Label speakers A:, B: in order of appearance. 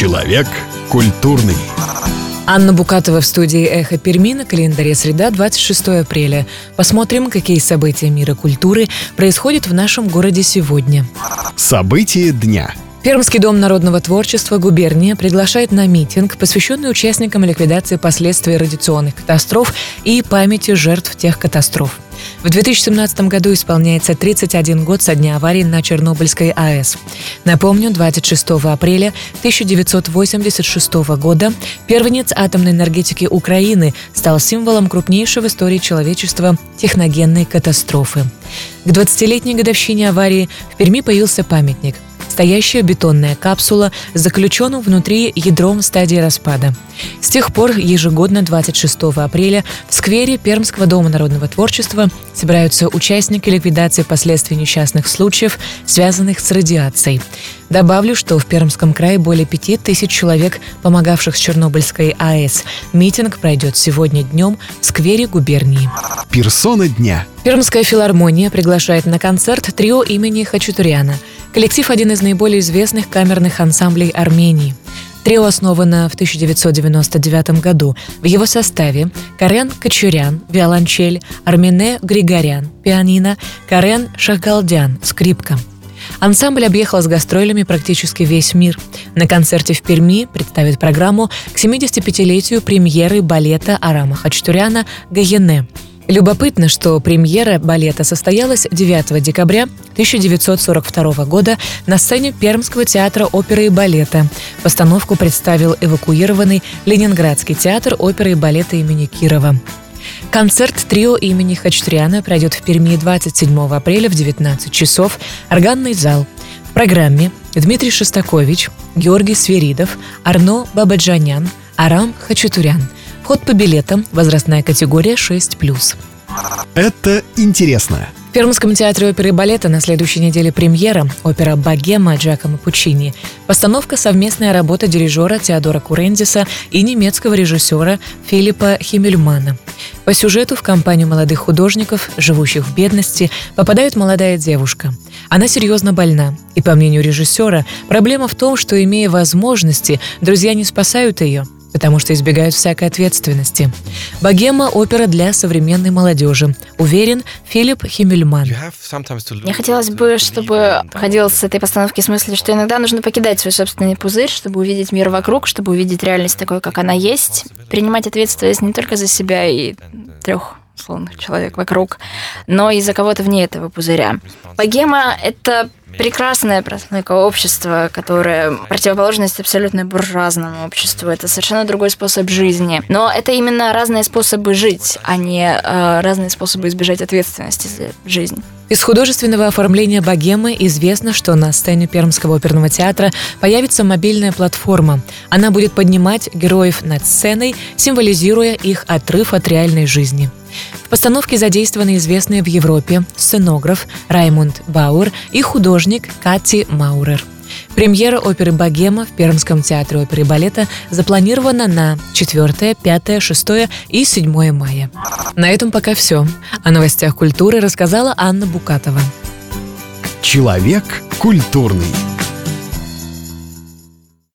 A: Человек культурный.
B: Анна Букатова в студии «Эхо Перми», на календаре среда, 26 апреля. Посмотрим, какие события мира культуры происходят в нашем городе сегодня.
A: События дня.
B: Пермский дом народного творчества «Губерния» приглашает на митинг, посвященный участникам ликвидации последствий радиационных катастроф и памяти жертв тех катастроф. В 2017 году исполняется 31 год со дня аварии на Чернобыльской АЭС. Напомню, 26 апреля 1986 года первенец атомной энергетики Украины стал символом крупнейшей в истории человечества техногенной катастрофы. К 20-летней годовщине аварии в Перми появился памятник. Стоящая бетонная капсула с заключенным внутри ядром в стадии распада. С тех пор ежегодно 26 апреля в сквере Пермского дома народного творчества собираются участники ликвидации последствий несчастных случаев, связанных с радиацией. Добавлю, что в Пермском крае более 5000 человек, помогавших с Чернобыльской АЭС. Митинг пройдет сегодня днем в сквере Губернии.
A: Персона дня.
B: Пермская филармония приглашает на концерт трио имени Хачатуряна. Коллектив – один из наиболее известных камерных ансамблей Армении. Трио основано в 1999 году. В его составе Карен Качурян – виолончель, Армене Григорян – пианино, Карен Шахгалдян – скрипка. Ансамбль объехал с гастролями практически весь мир. На концерте в Перми представит программу к 75-летию премьеры балета Арама Хачатуряна «Гаене». Любопытно, что премьера балета состоялась 9 декабря 1942 года на сцене Пермского театра оперы и балета. Постановку представил эвакуированный Ленинградский театр оперы и балета имени Кирова. Концерт трио имени Хачатуряна пройдет в Перми 27 апреля в 19 часов. Органный зал. В программе Дмитрий Шостакович, Георгий Свиридов, Арно Бабаджанян, Арам Хачатурян. Вход по билетам, возрастная категория 6+.
A: Это интересно.
B: В Пермском театре оперы и балета на следующей неделе премьера опера «Богема» Джакомо Пуччини. Постановка – совместная работа дирижера Теодора Курендиса и немецкого режиссера Филиппа Химмельмана. По сюжету в компанию молодых художников, живущих в бедности, попадает молодая девушка. Она серьезно больна, и, по мнению режиссера, проблема в том, что, имея возможности, друзья не спасают ее, потому что избегают всякой ответственности. «Богема» – опера для современной молодежи. Уверен Филипп Химмельман.
C: Мне хотелось бы, чтобы ходил с этой постановки в смысле, что иногда нужно покидать свой собственный пузырь, чтобы увидеть мир вокруг, чтобы увидеть реальность такой, как она есть, принимать ответственность не только за себя и 3 условных человек вокруг, но и за кого-то вне этого пузыря. «Богема» — это прекрасное прослойка общества, которое противоположность абсолютно буржуазному обществу. Это совершенно другой способ жизни. Но это именно разные способы жить, а не разные способы избежать ответственности за жизнь.
B: Из художественного оформления «Богемы» известно, что на сцене Пермского оперного театра появится мобильная платформа. Она будет поднимать героев над сценой, символизируя их отрыв от реальной жизни. В постановке задействованы известные в Европе сценограф Раймунд Бауэр и художник Кати Маурер. Премьера оперы «Богема» в Пермском театре оперы и балета запланирована на 4, 5, 6 и 7 мая. На этом пока все. О новостях культуры рассказала Анна Букатова.
A: Человек культурный.